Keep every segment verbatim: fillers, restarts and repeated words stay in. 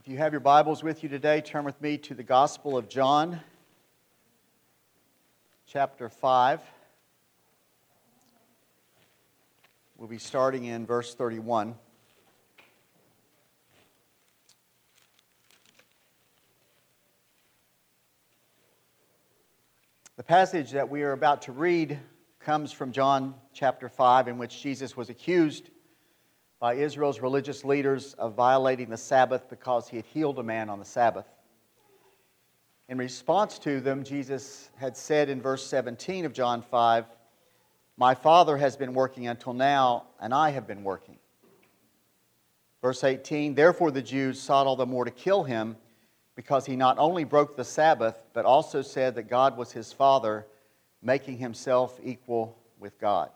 If you have your Bibles with you today, turn with me to the Gospel of John, chapter five. We'll be starting in verse thirty-one. The passage that we are about to read comes from John chapter five, in which Jesus was accused by Israel's religious leaders of violating the Sabbath because he had healed a man on the Sabbath. In response to them, Jesus had said in verse seventeen of John five, "My Father has been working until now, and I have been working." Verse eighteen, "Therefore the Jews sought all the more to kill him, because he not only broke the Sabbath, but also said that God was his Father, making himself equal with God."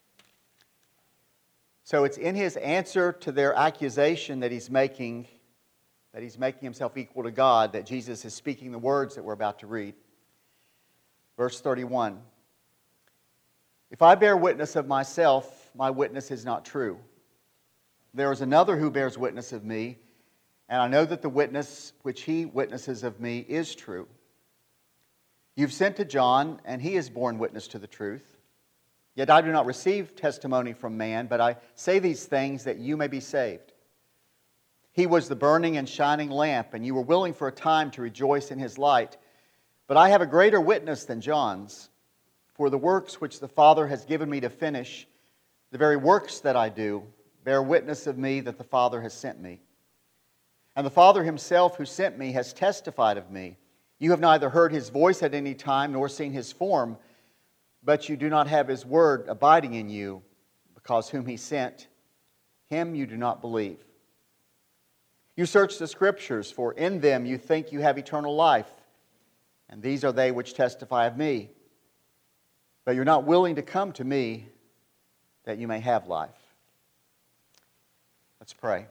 So it's in his answer to their accusation that he's making, that he's making himself equal to God, that Jesus is speaking the words that we're about to read. Verse thirty-one, "If I bear witness of myself, my witness is not true. There is another who bears witness of me, and I know that the witness which he witnesses of me is true. You've sent to John, and he has borne witness to the truth. Yet I do not receive testimony from man, but I say these things that you may be saved. He was the burning and shining lamp, and you were willing for a time to rejoice in his light. But I have a greater witness than John's, for the works which the Father has given me to finish, the very works that I do, bear witness of me that the Father has sent me. And the Father himself who sent me has testified of me. You have neither heard his voice at any time nor seen his form, but you do not have his word abiding in you, because whom he sent, him you do not believe. You search the Scriptures, for in them you think you have eternal life, and these are they which testify of me. But you're not willing to come to me that you may have life." Let's pray.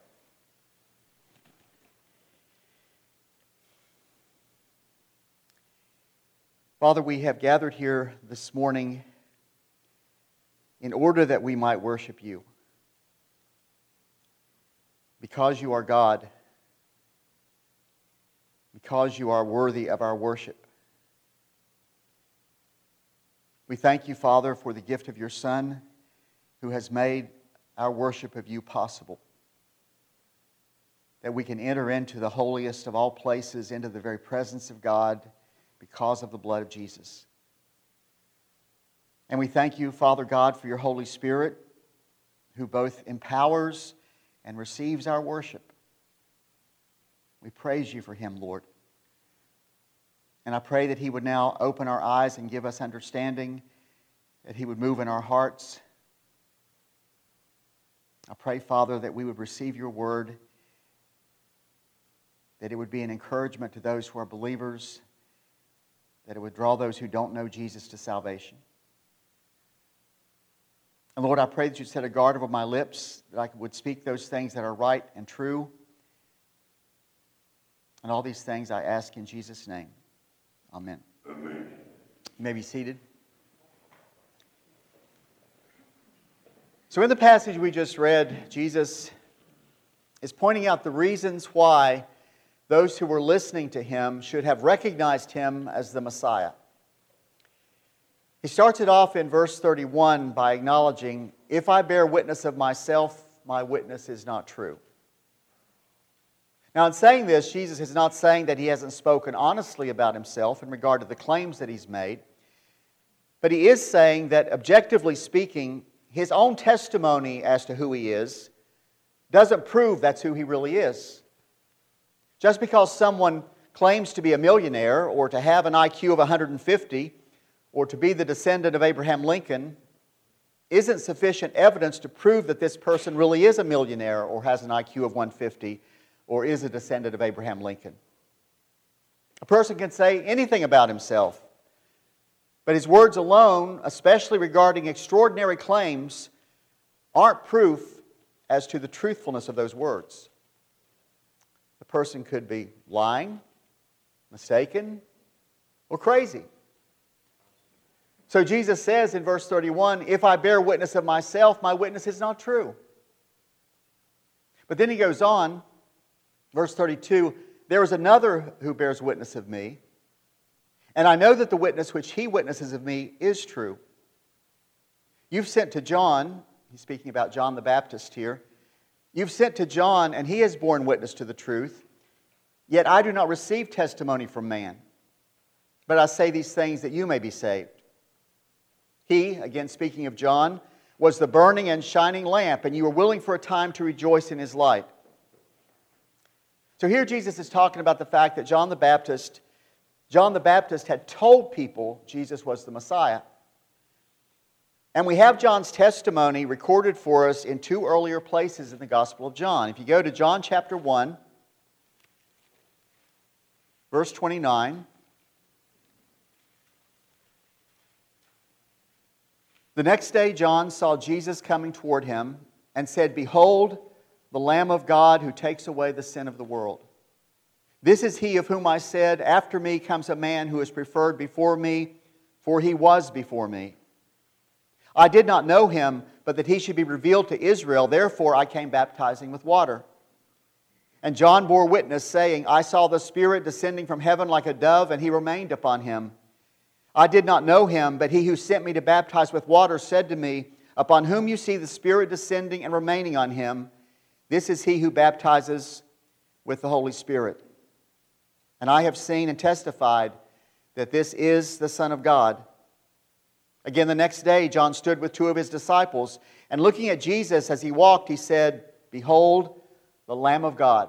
Father, we have gathered here this morning in order that we might worship you. Because you are God, because you are worthy of our worship. We thank you, Father, for the gift of your Son, who has made our worship of you possible. That we can enter into the holiest of all places, into the very presence of God, because of the blood of Jesus. And we thank you, Father God, for your Holy Spirit, who both empowers and receives our worship. We praise you for him, Lord. And I pray that he would now open our eyes and give us understanding, that he would move in our hearts. I pray, Father, that we would receive your word, that it would be an encouragement to those who are believers, that it would draw those who don't know Jesus to salvation. And Lord, I pray that you'd set a guard over my lips, that I would speak those things that are right and true. And all these things I ask in Jesus' name. Amen. Amen. You may be seated. So in the passage we just read, Jesus is pointing out the reasons why those who were listening to him should have recognized him as the Messiah. He starts it off in verse thirty-one by acknowledging, "If I bear witness of myself, my witness is not true." Now in saying this, Jesus is not saying that he hasn't spoken honestly about himself in regard to the claims that he's made, but he is saying that objectively speaking, his own testimony as to who he is doesn't prove that's who he really is. Just because someone claims to be a millionaire or to have an I Q of one hundred fifty or to be the descendant of Abraham Lincoln isn't sufficient evidence to prove that this person really is a millionaire or has an I Q of one hundred fifty or is a descendant of Abraham Lincoln. A person can say anything about himself, but his words alone, especially regarding extraordinary claims, aren't proof as to the truthfulness of those words. The person could be lying, mistaken, or crazy. So Jesus says in verse thirty-one, "If I bear witness of myself, my witness is not true." But then he goes on, Verse thirty-two, there is another who bears witness of me, and I know that the witness which he witnesses of me is true. You've sent to John, he's speaking about John the Baptist here, you've sent to John, and he has borne witness to the truth. Yet I do not receive testimony from man, but I say these things that you may be saved. He, again speaking of John, was the burning and shining lamp, and you were willing for a time to rejoice in his light. So here Jesus is talking about the fact that John the Baptist, John the Baptist had told people Jesus was the Messiah. And we have John's testimony recorded for us in two earlier places in the Gospel of John. If you go to John chapter one, verse twenty-nine. The next day John saw Jesus coming toward him and said, "Behold, the Lamb of God who takes away the sin of the world. This is he of whom I said, after me comes a man who is preferred before me, for he was before me. I did not know him, but that he should be revealed to Israel. Therefore I came baptizing with water. And John bore witness, saying, I saw the Spirit descending from heaven like a dove, and he remained upon him. I did not know him, but he who sent me to baptize with water said to me, Upon whom you see the Spirit descending and remaining on him, this is he who baptizes with the Holy Spirit. And I have seen and testified that this is the Son of God." Again, the next day, John stood with two of his disciples, and looking at Jesus as he walked, he said, "Behold, the Lamb of God."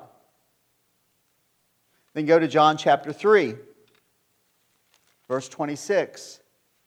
Then go to John chapter three, verse twenty-six,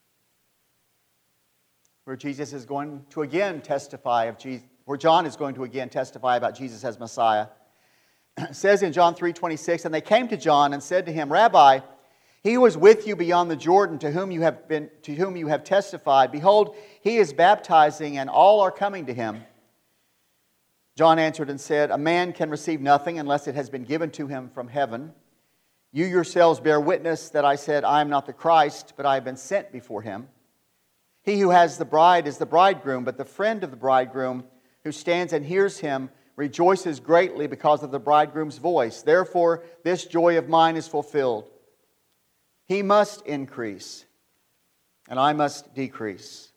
where Jesus is going to again testify of Jesus, where John is going to again testify about Jesus as Messiah. It says in John three twenty-six, "And they came to John and said to him, Rabbi, he who was with you beyond the Jordan, to whom you have been, to whom you have testified, behold, he is baptizing, and all are coming to him." John answered and said, "A man can receive nothing unless it has been given to him from heaven. You yourselves bear witness that I said, I am not the Christ, but I have been sent before him. He who has the bride is the bridegroom, but the friend of the bridegroom who stands and hears him rejoices greatly because of the bridegroom's voice. Therefore, this joy of mine is fulfilled. He must increase, and I must decrease."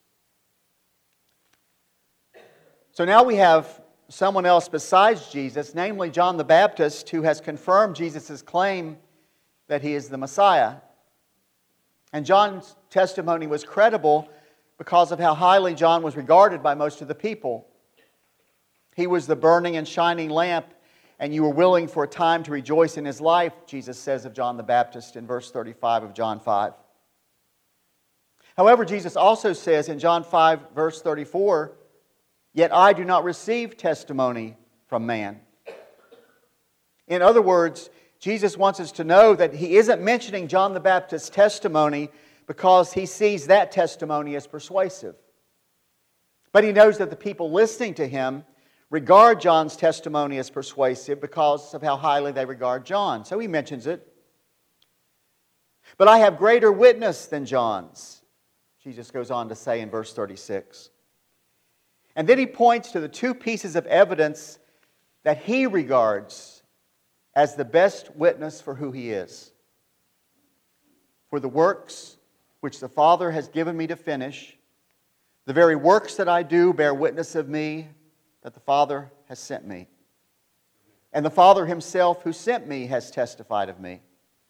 So now we have someone else besides Jesus, namely John the Baptist, who has confirmed Jesus' claim that he is the Messiah. And John's testimony was credible because of how highly John was regarded by most of the people. He was the burning and shining lamp, and you were willing for a time to rejoice in his life, Jesus says of John the Baptist in verse thirty-five of John five. However, Jesus also says in John five, verse thirty-four, "Yet I do not receive testimony from man." In other words, Jesus wants us to know that he isn't mentioning John the Baptist's testimony because he sees that testimony as persuasive. But he knows that the people listening to him regard John's testimony as persuasive because of how highly they regard John. So he mentions it. "But I have greater witness than John's," Jesus goes on to say in verse thirty-six. And then he points to the two pieces of evidence that he regards as the best witness for who he is. "For the works which the Father has given me to finish, the very works that I do bear witness of me that the Father has sent me. And the Father himself who sent me has testified of me."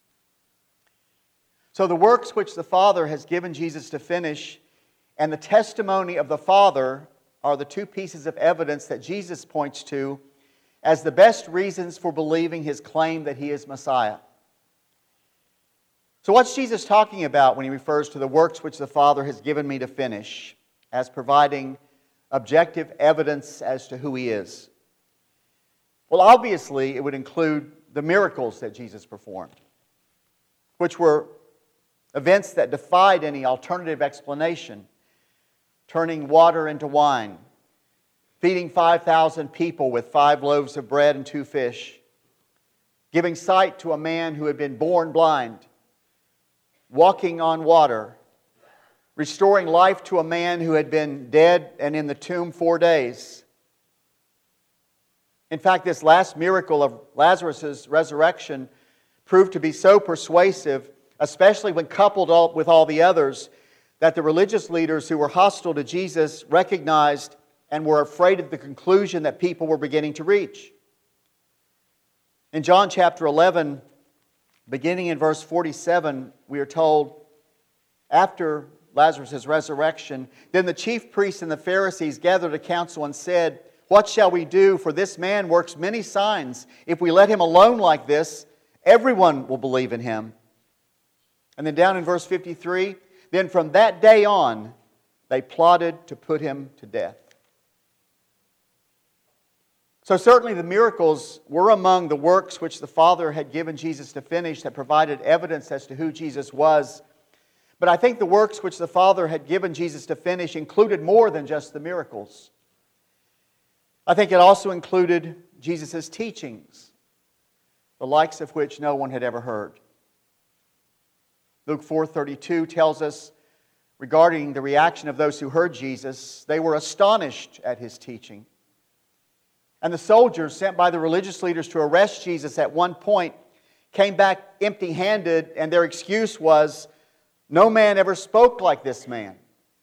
So the works which the Father has given Jesus to finish and the testimony of the Father are the two pieces of evidence that Jesus points to as the best reasons for believing his claim that he is Messiah. So what's Jesus talking about when he refers to the works which the Father has given me to finish as providing objective evidence as to who he is? Well, obviously, it would include the miracles that Jesus performed, which were events that defied any alternative explanation. Turning water into wine, feeding five thousand people with five loaves of bread and two fish, giving sight to a man who had been born blind, walking on water, restoring life to a man who had been dead and in the tomb four days. In fact, this last miracle of Lazarus' resurrection proved to be so persuasive, especially when coupled all, with all the others, that the religious leaders who were hostile to Jesus recognized and were afraid of the conclusion that people were beginning to reach. In John chapter eleven, beginning in verse forty-seven, we are told, after Lazarus' resurrection, then the chief priests and the Pharisees gathered a council and said, "What shall we do? For this man works many signs. If we let him alone like this, everyone will believe in him." And then down in verse fifty-three, then from that day on, they plotted to put him to death. So certainly the miracles were among the works which the Father had given Jesus to finish that provided evidence as to who Jesus was. But I think the works which the Father had given Jesus to finish included more than just the miracles. I think it also included Jesus' teachings, the likes of which no one had ever heard. Luke four thirty-two tells us regarding the reaction of those who heard Jesus, they were astonished at His teaching. And the soldiers sent by the religious leaders to arrest Jesus at one point came back empty-handed, and their excuse was, "No man ever spoke like this man."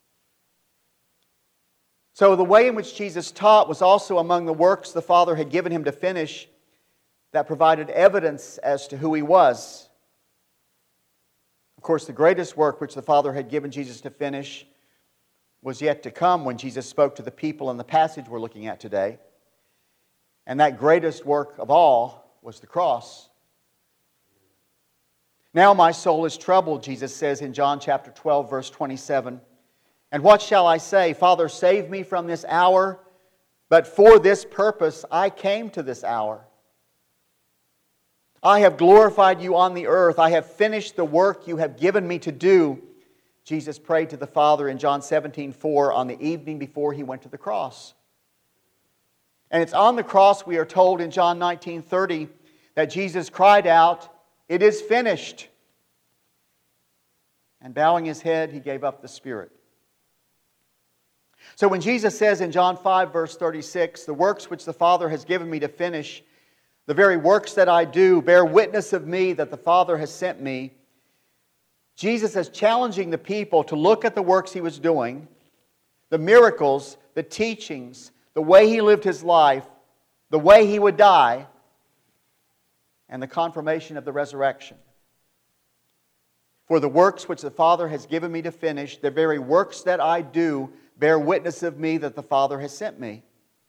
So the way in which Jesus taught was also among the works the Father had given Him to finish that provided evidence as to who He was. Of course, the greatest work which the Father had given Jesus to finish was yet to come when Jesus spoke to the people in the passage we're looking at today. And that greatest work of all was the cross. "Now my soul is troubled," Jesus says in John chapter twelve, verse twenty-seven. "And what shall I say? Father, save me from this hour. But for this purpose I came to this hour. I have glorified you on the earth. I have finished the work you have given me to do," Jesus prayed to the Father in John seventeen four on the evening before He went to the cross. And it's on the cross, we are told in John nineteen thirty, that Jesus cried out, "It is finished." And bowing His head, He gave up the spirit. So when Jesus says in John five, verse thirty-six, "The works which the Father has given me to finish, the very works that I do, bear witness of me that the Father has sent me," Jesus is challenging the people to look at the works He was doing, the miracles, the teachings, the way He lived His life, the way He would die, and the confirmation of the resurrection. "For the works which the Father has given me to finish, the very works that I do, bear witness of me that the Father has sent me."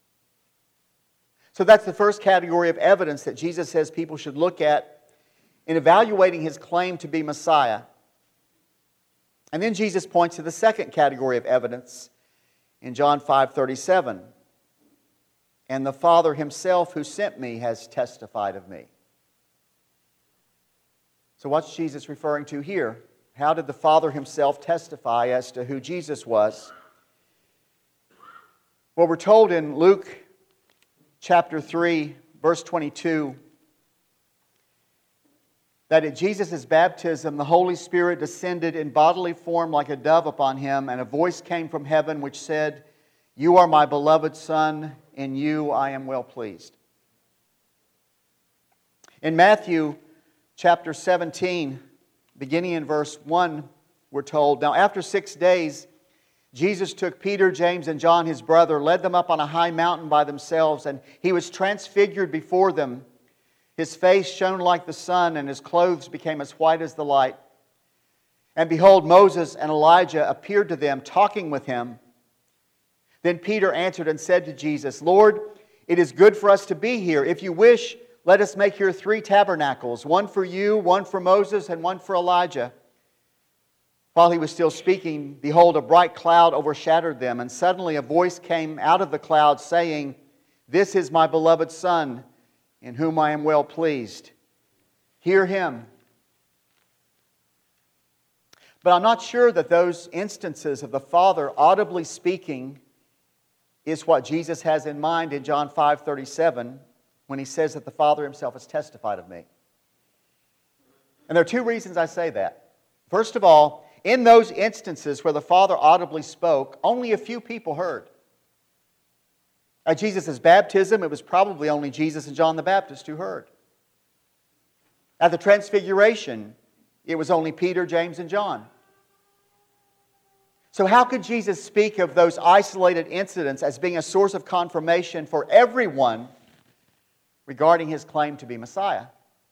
So that's the first category of evidence that Jesus says people should look at in evaluating His claim to be Messiah. And then Jesus points to the second category of evidence in John five thirty-seven. "And the Father Himself who sent me has testified of me." So what's Jesus referring to here? How did the Father Himself testify as to who Jesus was? Well, we're told in Luke chapter three, verse twenty-two, that at Jesus' baptism, the Holy Spirit descended in bodily form like a dove upon Him, and a voice came from heaven which said, "You are my beloved Son, in you I am well pleased." In Matthew chapter seventeen, beginning in verse one, we're told, "Now after six days, Jesus took Peter, James, and John, His brother, led them up on a high mountain by themselves, and He was transfigured before them. His face shone like the sun, and His clothes became as white as the light. And behold, Moses and Elijah appeared to them, talking with Him. Then Peter answered and said to Jesus, 'Lord, it is good for us to be here. If you wish, let us make here three tabernacles, one for you, one for Moses, and one for Elijah.' While He was still speaking, behold, a bright cloud overshadowed them, and suddenly a voice came out of the cloud saying, 'This is my beloved Son, in whom I am well pleased. Hear Him.'" But I'm not sure that those instances of the Father audibly speaking is what Jesus has in mind in John five thirty-seven when He says that the Father Himself has testified of me. And there are two reasons I say that. First of all, in those instances where the Father audibly spoke, only a few people heard. At Jesus' baptism, it was probably only Jesus and John the Baptist who heard. At the Transfiguration, it was only Peter, James, and John. So how could Jesus speak of those isolated incidents as being a source of confirmation for everyone regarding His claim to be Messiah?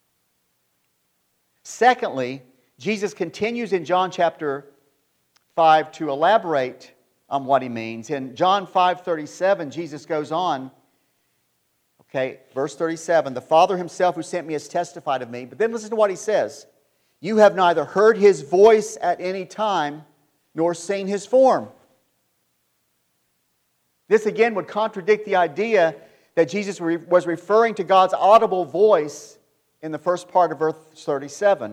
Secondly, Jesus continues in John chapter five to elaborate on what He means. In John five thirty-seven, Jesus goes on, okay, verse thirty-seven, "The Father Himself who sent me has testified of me." But then listen to what He says. "You have neither heard His voice at any time, nor seen His form." This again would contradict the idea that Jesus was referring to God's audible voice in the first part of verse thirty-seven.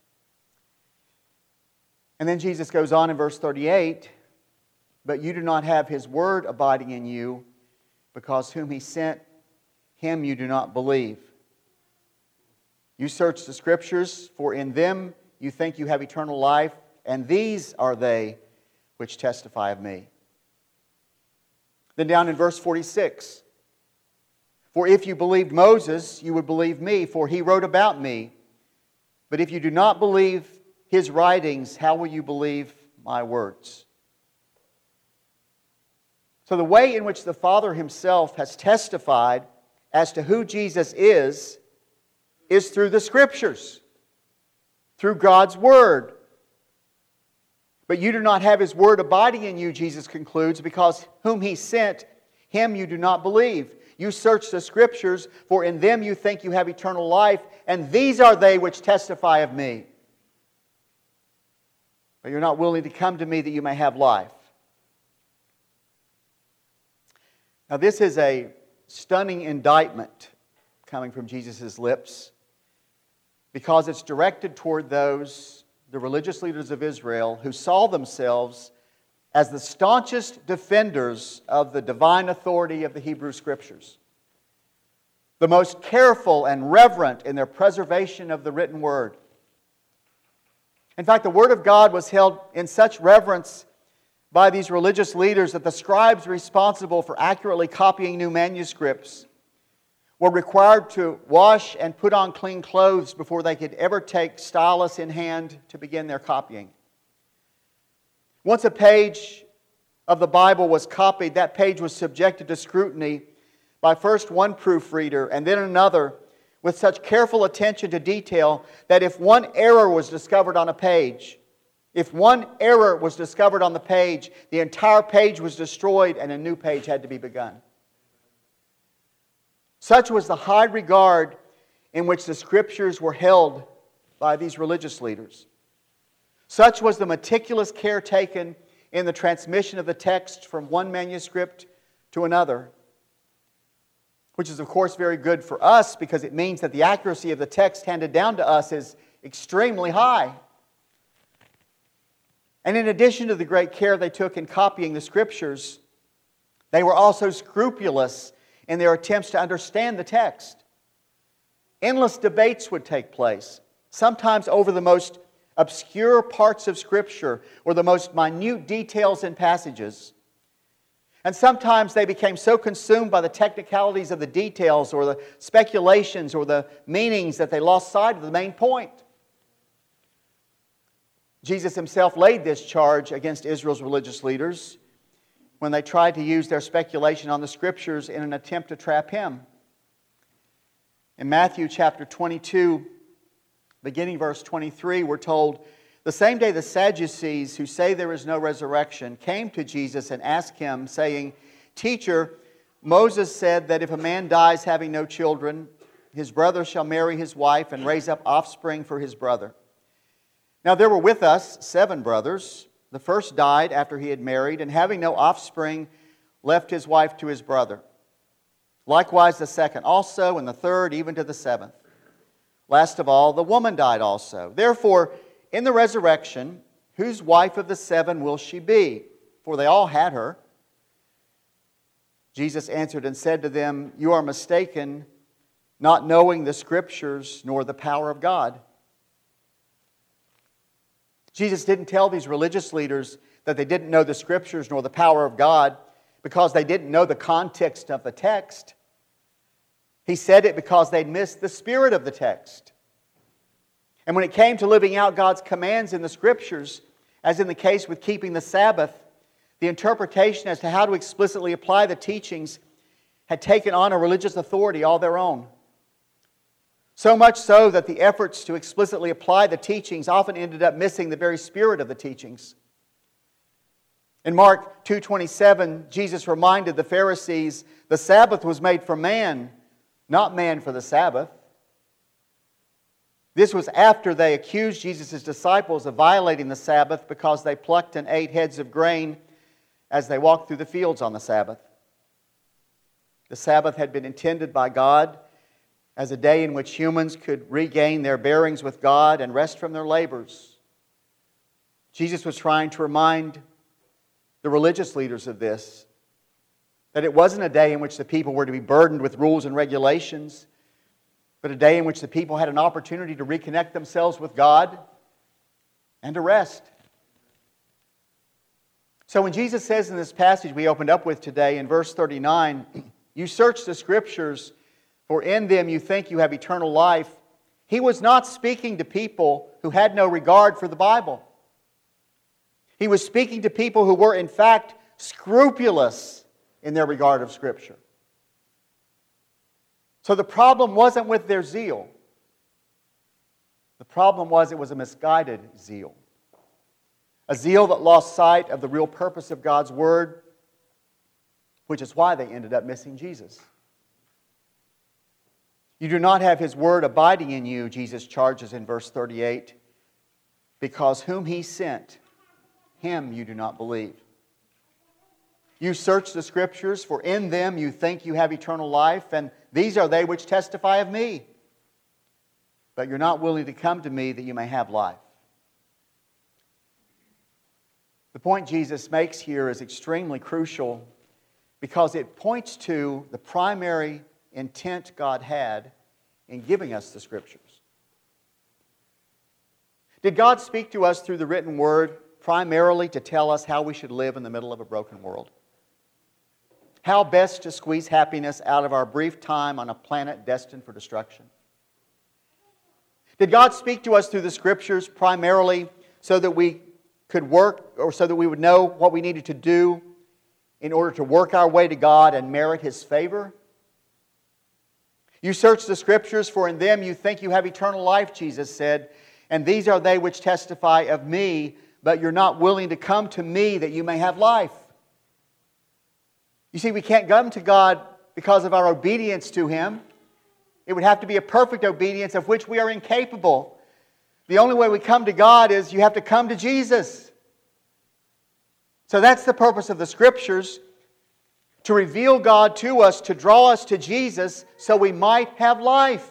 And then Jesus goes on in verse thirty-eight, "But you do not have His word abiding in you, because whom He sent, Him you do not believe. You search the Scriptures, for in them you think you have eternal life, and these are they which testify of me." Then down in verse forty-six, "For if you believed Moses, you would believe me, for he wrote about me. But if you do not believe his writings, how will you believe my words?" So the way in which the Father Himself has testified as to who Jesus is, is through the Scriptures, through God's Word. "But you do not have His word abiding in you," Jesus concludes, "because whom He sent, Him you do not believe. You search the Scriptures, for in them you think you have eternal life, and these are they which testify of me. But you're not willing to come to me that you may have life." Now this is a stunning indictment coming from Jesus' lips, because it's directed toward those, the religious leaders of Israel, who saw themselves as the staunchest defenders of the divine authority of the Hebrew Scriptures, the most careful and reverent in their preservation of the written Word. In fact, the Word of God was held in such reverence by these religious leaders that the scribes responsible for accurately copying new manuscripts were required to wash and put on clean clothes before they could ever take stylus in hand to begin their copying. Once a page of the Bible was copied, that page was subjected to scrutiny by first one proofreader and then another, with such careful attention to detail that if one error was discovered on a page, if one error was discovered on the page, the entire page was destroyed and a new page had to be begun. Such was the high regard in which the Scriptures were held by these religious leaders. Such was the meticulous care taken in the transmission of the text from one manuscript to another, which is of course very good for us because it means that the accuracy of the text handed down to us is extremely high. And in addition to the great care they took in copying the Scriptures, they were also scrupulous in their attempts to understand the text. Endless debates would take place, sometimes over the most obscure parts of Scripture or the most minute details in passages. And sometimes they became so consumed by the technicalities of the details or the speculations or the meanings that they lost sight of the main point. Jesus Himself laid this charge against Israel's religious leaders when they tried to use their speculation on the Scriptures in an attempt to trap Him. In Matthew chapter twenty-two, beginning verse twenty-three, we're told, "The same day the Sadducees, who say there is no resurrection, came to Jesus and asked Him, saying, 'Teacher, Moses said that if a man dies having no children, his brother shall marry his wife and raise up offspring for his brother. Now there were with us seven brothers. The first died after he had married, and having no offspring, left his wife to his brother. Likewise the second also, and the third even to the seventh. Last of all, the woman died also. Therefore, in the resurrection, whose wife of the seven will she be? For they all had her.' Jesus answered and said to them, 'You are mistaken, not knowing the Scriptures nor the power of God.'" Jesus didn't tell these religious leaders that they didn't know the Scriptures nor the power of God because they didn't know the context of the text. He said it because they'd missed the spirit of the text. And when it came to living out God's commands in the Scriptures, as in the case with keeping the Sabbath, the interpretation as to how to explicitly apply the teachings had taken on a religious authority all their own. So much so that the efforts to explicitly apply the teachings often ended up missing the very spirit of the teachings. In Mark two twenty-seven, Jesus reminded the Pharisees, the Sabbath was made for man, not man for the Sabbath. This was after they accused Jesus' disciples of violating the Sabbath because they plucked and ate heads of grain as they walked through the fields on the Sabbath. The Sabbath had been intended by God as a day in which humans could regain their bearings with God and rest from their labors. Jesus was trying to remind the religious leaders of this, that it wasn't a day in which the people were to be burdened with rules and regulations, but a day in which the people had an opportunity to reconnect themselves with God and to rest. So when Jesus says in this passage we opened up with today in verse thirty-nine, you search the Scriptures, for in them you think you have eternal life, He was not speaking to people who had no regard for the Bible. He was speaking to people who were in fact scrupulous in their regard of Scripture. So the problem wasn't with their zeal. The problem was it was a misguided zeal. A zeal that lost sight of the real purpose of God's Word, which is why they ended up missing Jesus. You do not have His Word abiding in you, Jesus charges in verse thirty-eight, because whom He sent, Him you do not believe. You search the Scriptures, for in them you think you have eternal life, and these are they which testify of me. But you're not willing to come to me that you may have life. The point Jesus makes here is extremely crucial because it points to the primary intent God had in giving us the Scriptures. Did God speak to us through the written Word primarily to tell us how we should live in the middle of a broken world? How best to squeeze happiness out of our brief time on a planet destined for destruction? Did God speak to us through the Scriptures primarily so that we could work, or so that we would know what we needed to do in order to work our way to God and merit His favor? You search the Scriptures, for in them you think you have eternal life, Jesus said, and these are they which testify of me, but you're not willing to come to me that you may have life. You see, we can't come to God because of our obedience to Him. It would have to be a perfect obedience of which we are incapable. The only way we come to God is you have to come to Jesus. So that's the purpose of the Scriptures, to reveal God to us, to draw us to Jesus so we might have life.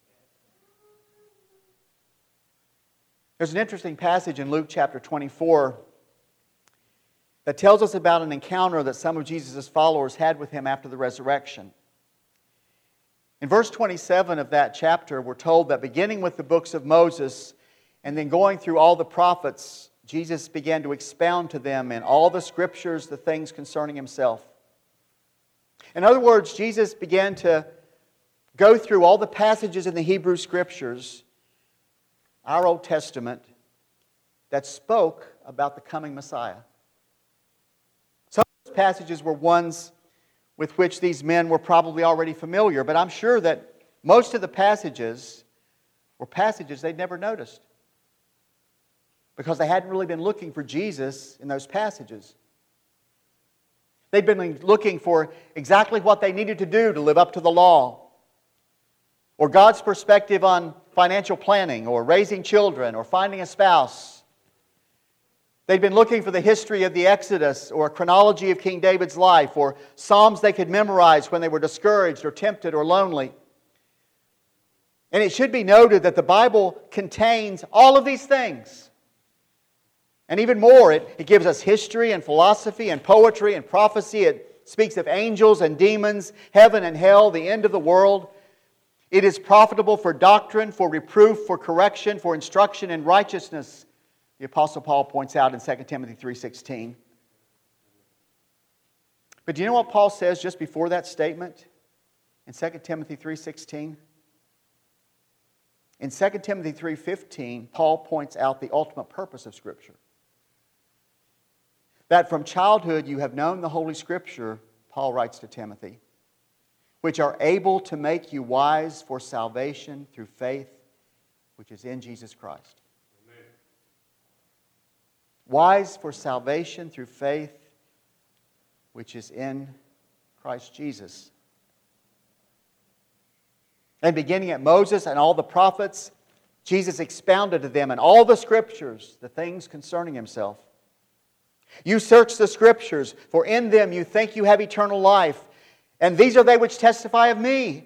There's an interesting passage in Luke chapter twenty-four that tells us about an encounter that some of Jesus' followers had with Him after the resurrection. In verse twenty-seven of that chapter, we're told that beginning with the books of Moses and then going through all the prophets, Jesus began to expound to them in all the Scriptures the things concerning Himself. In other words, Jesus began to go through all the passages in the Hebrew Scriptures, our Old Testament, that spoke about the coming Messiah. Some of those passages were ones with which these men were probably already familiar, but I'm sure that most of the passages were passages they'd never noticed because they hadn't really been looking for Jesus in those passages. They'd been looking for exactly what they needed to do to live up to the law, or God's perspective on financial planning, or raising children, or finding a spouse. They'd been looking for the history of the Exodus, or a chronology of King David's life, or psalms they could memorize when they were discouraged, or tempted, or lonely. And it should be noted that the Bible contains all of these things. And even more, it, it gives us history and philosophy and poetry and prophecy. It speaks of angels and demons, heaven and hell, the end of the world. It is profitable for doctrine, for reproof, for correction, for instruction in righteousness, the Apostle Paul points out in Second Timothy three sixteen. But do you know what Paul says just before that statement in Second Timothy three sixteen? In Second Timothy three fifteen, Paul points out the ultimate purpose of Scripture. That from childhood you have known the Holy Scripture, Paul writes to Timothy, which are able to make you wise for salvation through faith, which is in Jesus Christ. Amen. Wise for salvation through faith, which is in Christ Jesus. And beginning at Moses and all the prophets, Jesus expounded to them in all the Scriptures the things concerning Himself. You search the Scriptures, for in them you think you have eternal life, and these are they which testify of me.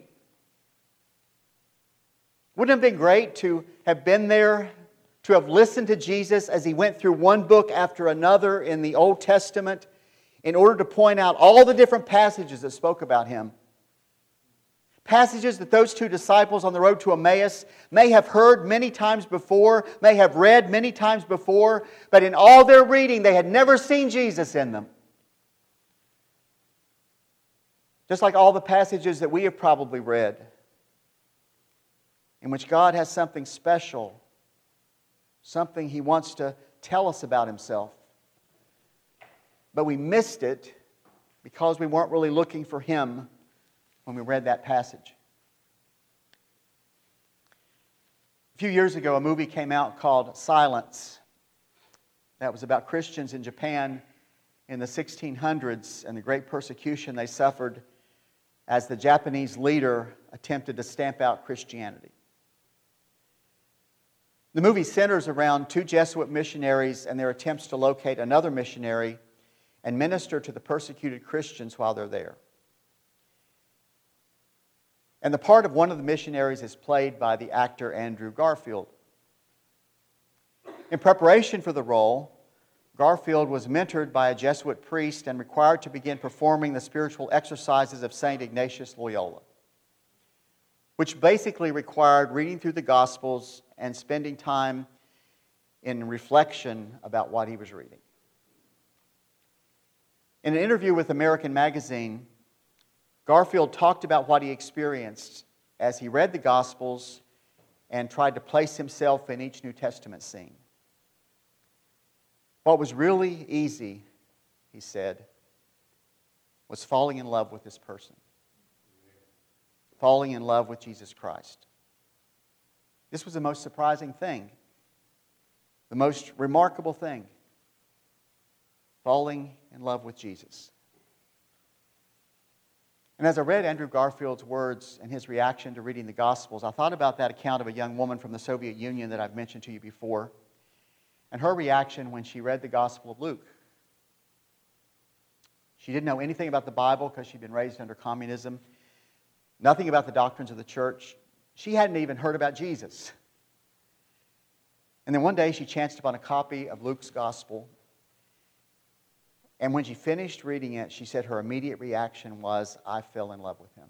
Wouldn't it have been great to have been there, to have listened to Jesus as He went through one book after another in the Old Testament in order to point out all the different passages that spoke about Him? Passages that those two disciples on the road to Emmaus may have heard many times before, may have read many times before, but in all their reading they had never seen Jesus in them. Just like all the passages that we have probably read, in which God has something special, something He wants to tell us about Himself. But we missed it because we weren't really looking for Him when we read that passage. A few years ago, a movie came out called Silence. That was about Christians in Japan in the sixteen hundreds and the great persecution they suffered as the Japanese leader attempted to stamp out Christianity. The movie centers around two Jesuit missionaries and their attempts to locate another missionary and minister to the persecuted Christians while they're there. And the part of one of the missionaries is played by the actor Andrew Garfield. In preparation for the role, Garfield was mentored by a Jesuit priest and required to begin performing the spiritual exercises of Saint Ignatius Loyola, which basically required reading through the Gospels and spending time in reflection about what he was reading. In an interview with American Magazine, Garfield talked about what he experienced as he read the Gospels and tried to place himself in each New Testament scene. What was really easy, he said, was falling in love with this person. Falling in love with Jesus Christ. This was the most surprising thing. The most remarkable thing. Falling in love with Jesus. And as I read Andrew Garfield's words and his reaction to reading the Gospels, I thought about that account of a young woman from the Soviet Union that I've mentioned to you before, and her reaction when she read the Gospel of Luke. She didn't know anything about the Bible because she'd been raised under communism, nothing about the doctrines of the church. She hadn't even heard about Jesus. And then one day she chanced upon a copy of Luke's Gospel. And when she finished reading it, she said her immediate reaction was, I fell in love with him.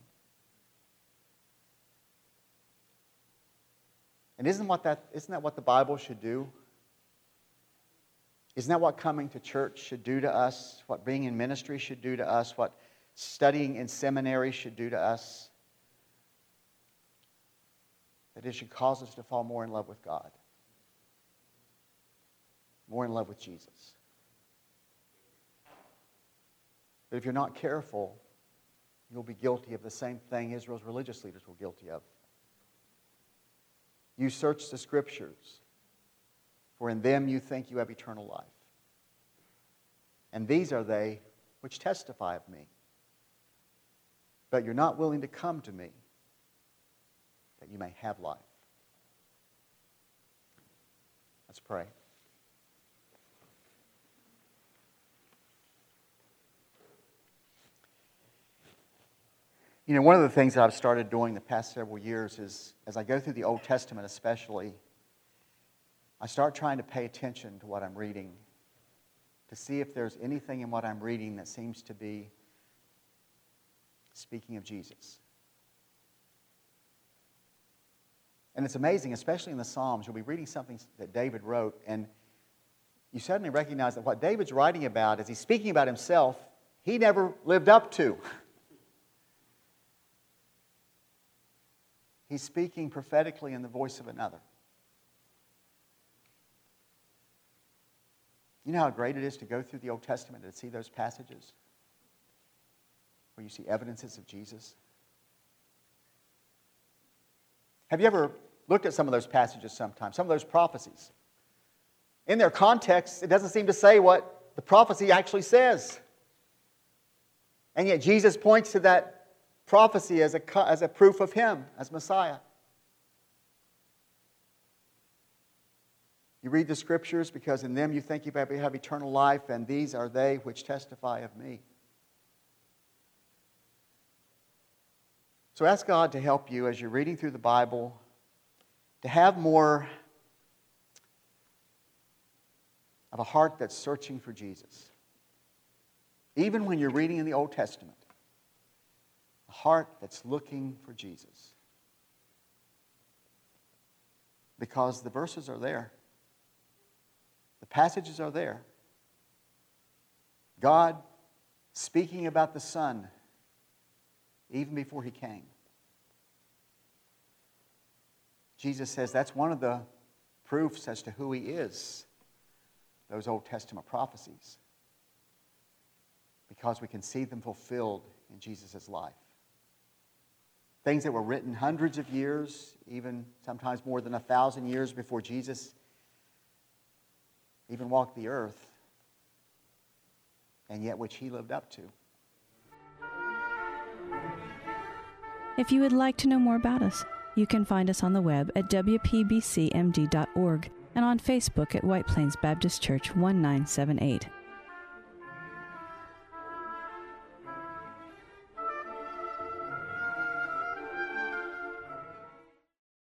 And isn't, what that, isn't that what the Bible should do? Isn't that what coming to church should do to us? What being in ministry should do to us? What studying in seminary should do to us? That it should cause us to fall more in love with God. More in love with Jesus. But if you're not careful, you'll be guilty of the same thing Israel's religious leaders were guilty of. You search the Scriptures, for in them you think you have eternal life. And these are they which testify of me. But you're not willing to come to me, that you may have life. Let's pray. You know, one of the things that I've started doing the past several years is, as I go through the Old Testament especially, I start trying to pay attention to what I'm reading, to see if there's anything in what I'm reading that seems to be speaking of Jesus. And it's amazing, especially in the Psalms, you'll be reading something that David wrote, and you suddenly recognize that what David's writing about is he's speaking about himself, he never lived up to. He's speaking prophetically in the voice of another. You know how great it is to go through the Old Testament and see those passages where you see evidences of Jesus? Have you ever looked at some of those passages sometimes, some of those prophecies? In their context, it doesn't seem to say what the prophecy actually says. And yet Jesus points to that prophecy as a, as a proof of Him, as Messiah. You read the Scriptures because in them you think you have eternal life, and these are they which testify of me. So ask God to help you as you're reading through the Bible to have more of a heart that's searching for Jesus. Even when you're reading in the Old Testament, a heart that's looking for Jesus. Because the verses are there. The passages are there. God speaking about the Son even before He came. Jesus says that's one of the proofs as to who He is, those Old Testament prophecies, because we can see them fulfilled in Jesus' life. Things that were written hundreds of years, even sometimes more than a thousand years before Jesus even walked the earth, and yet which He lived up to. If you would like to know more about us, you can find us on the web at w p b c m d dot org and on Facebook at White Plains Baptist Church one nine seven eight.